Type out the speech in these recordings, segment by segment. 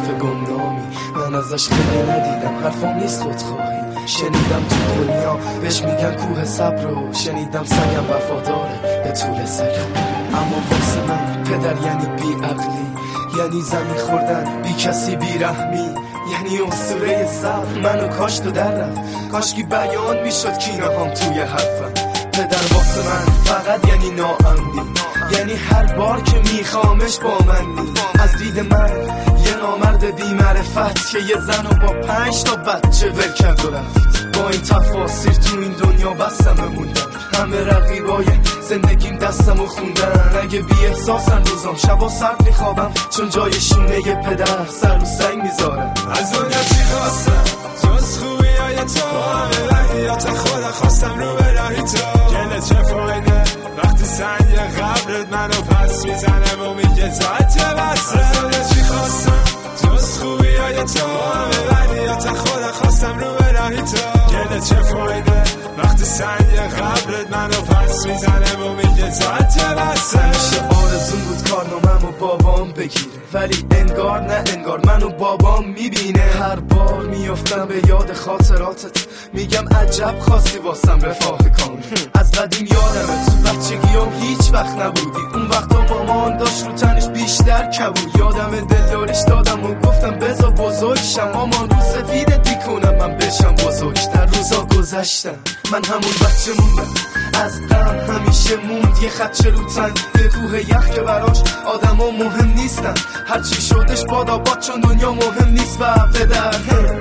گمنامی، من ازش خیلی ندیدم، حرفام نیست خودخواهی. شنیدم تو دنیا بهش میگن کوه صبر رو، شنیدم سگم وفاداره به طول سگم. اما واسه من پدر یعنی بی عقلی، یعنی زمین خوردن بی کسی بی رحمی، یعنی اسطوره صبر. منو کاش تو در رفت، کاشکی بیان میشد کینه هم توی حرفم. پدر واسه من فقط یعنی ناامنی، یعنی هر بار که میخوامش با من نی. از دید من یه نامرد بی معرفت که یه زنو با 5 تا بچه ول کرد و رفت. با این تفاصیل تو این دنیا بستم موندم، همه رقیبای زندگیم دستمو خوندن. اگه بی احساسن روزام شبا سرد میخوابم، چون جای شونه ی پدر سر رو سنگ میذارم. از دنیا چی خواستم جز خوبی های تو، همه وحیات خدا خواستم رو به راهی تو. گله چه فایده وقتی سنگ قبرت منو پس میزنه و میگه زایت بسه. از دنیا چی خواستم جز خوبی های تو، همه وحیات خدا خواستم رو به راهی تو. گله چه فایده وقتی سنگ قبرت منو پس میزنه و میگه زایت بسه. میشه آرزون بود کارنامه‌مو بابام بگیره، ولی انگار نه انگار منو بابام میبینه. هر بار میافتم به یاد خاطراتت، میگم عجب خاصی واسم رفاه کامل. از قدیم یادمه تو بچگیام هیچ وقت نبودی، اون وقتا مامان داشت رو تنش بیشتر کبود. یادمه دلداریش دادم و گفتم بذار بزرگشم، مامان رو سفیدت میکنم من بشم بزرگتر. روزا گذشتن من همون بچه موندم، از غم همیشه موند یه خدشه رو تن، یه کوه یخ که براش آدم ها مهم نیستن. هرچی شدش باد آباد چون دنیا مهم نیست. و پدر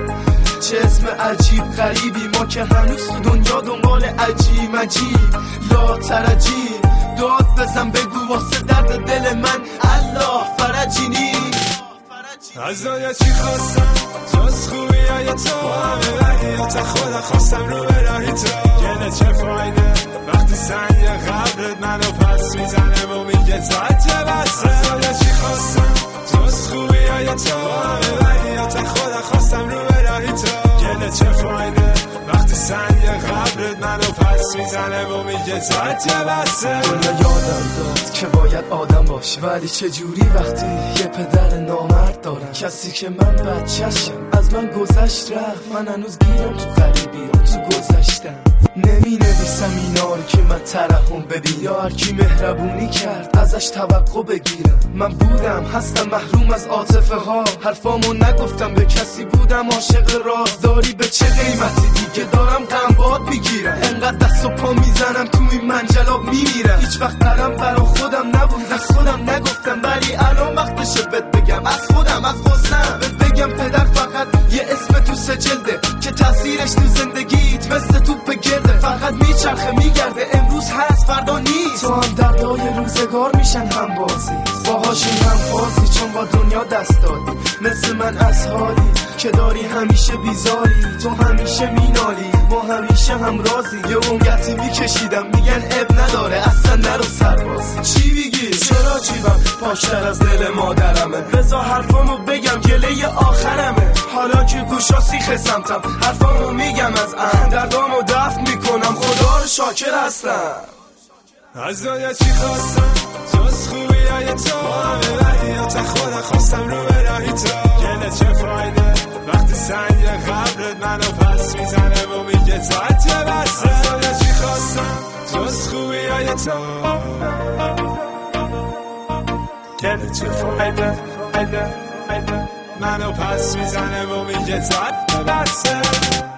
چه اسم عجیب غریبی، ما که هنوز تو دنیا دنبال عجیب مجیب لا ترجی. داد بزن بگو واسه درد دل من الله فرجی نیست. از دنیا چی خواستم جز خوبی های تو، همه وحیات خدا خواستم رو به راهی تو. گله چه فایده وقتی سنگ قبرت منو پس میزنه و میگه زایت بسه. از دنیا چی خواستم جز خوبی های تو، همه وحیات خدا خواستم رو به راهی تو. گله چه فایده وقتی سنگ قبرت منو پس میزنه و میگه زایت بسه. دنیا یادم داد که باید آدم باش، ولی چجوری وقتی یه پدر نامرد دارم. کسی که من بچه‌شم از من گذشت رفت، من هنوز گیرم تو غریبیام تو گذشتم. نمی نویسم اینا رو که من ترحم ببین، یا هر کی مهربونی کرد ازش توقع بگیرم. من بودم هستم محروم از عاطفه ها، حرفامو نگفتم به کسی، بودم عاشق رازداری. به چه قیمتی دیگه دارم غم باد میگیرم، انقدر دست و پا میزنم تو این منجلاب میمیرم. هیچ وقت قلم برا خودم نبود، از خودم نگفتم، ولی الان وقتشه بهت بگم از خودم از غصه‌ام بهت بگم. پدر فقط یه اسم تو سجلده که تاثیرش تو زندگیت مثل توپ گرده، فقط میچرخه میگرده، امروز هست فردا نیست. تو هم دردای روزگار میشن هم بازی، باهاشون هم فازی، چون با دنیا دست دادی. مثل من از حالی که داری همیشه بیزاری، تو همیشه مینالی ما همیشه هم رازی. یه اونگتی میکشیدم میگن اب نداره اصلا نرو سربازی. چی میگی؟ چرا جیبم پاکتر از دل مادرمه، بذار حرفامو بگم گله آخرمه. حالا که گوشا سیخ سمتم حرفامو میگم از دردامو دفن میکنم، خدا رو شاکر هستم. از دنیا چی خواستم جز خوبی های تو، همه وحیات خدا خواستم رو به راهی تو. گله چه فایده وقتی سنگ قبرت منو پس میزنه و میگه زایت بسه. از دنیا چی خواستم جز خوبی های تو، گله چه فایده منو پس میزنه و میگه زایت بسه.